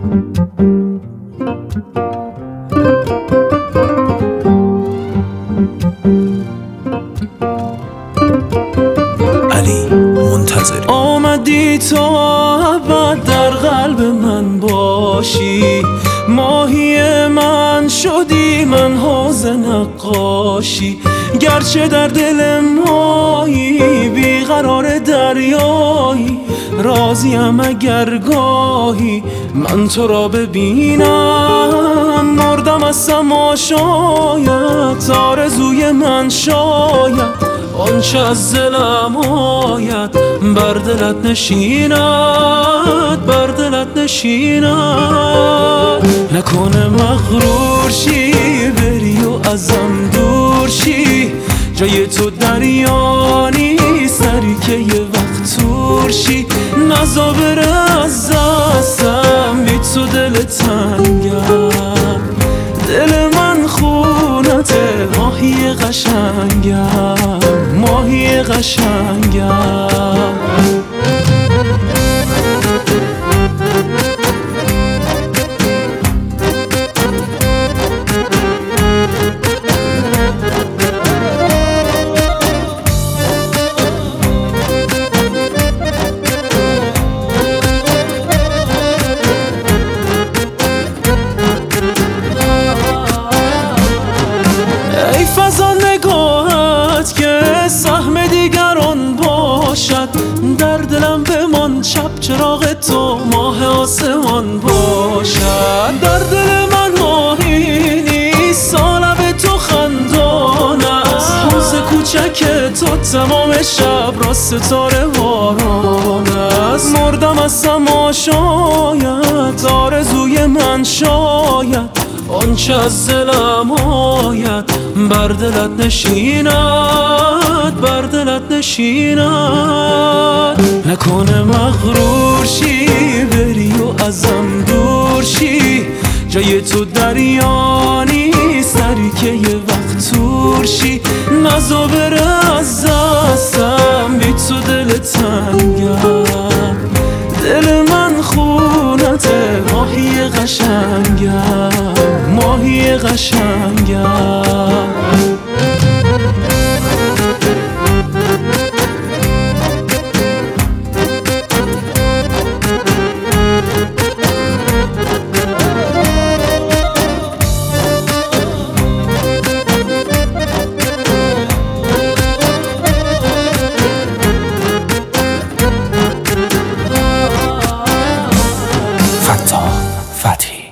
علی منتظری. آمدی تا ابد در قلب من باشی، ماهی من شدی من حوض نقاشی. گرچه در دل مایی بیقرار دریایی، راضیم اگر گاهی من تو را ببینم. مردم از تماشایت، آرزوی من شاید آنچه از دلم آید بر دلت نشیند، بر دلت نشیند. نکنه مغرور شی بری و ازم دور شی، جای تو دریا نیست دری که یه وقت تور شی. نزا بره از دستم بی تو دل تنگم، دل من خونته ماهی قشنگم، ماهی قشنگم. ای فضا نگاهت که سهم دیگران باشد، در دلم بمان شب چراغ تو ماه آسمان باشد. در دل من ماهی نیست سالب تو خندان است، حوض کوچک تو تمام شب را ستاره باران است. مردم از تماشایت، آرزوی من شاید آنچه از دلم آید بر دلت نشیند، بر دلت نشیند. نکنه مغرور شی بری و ازم دور شی، جای تو دریا نیست دری که یه وقت تور شی. نزا بره از دستم بی تو دل تنگم، دل من خونته ماهی قشنگم، ماهی قشنگم. فتاح فتحی.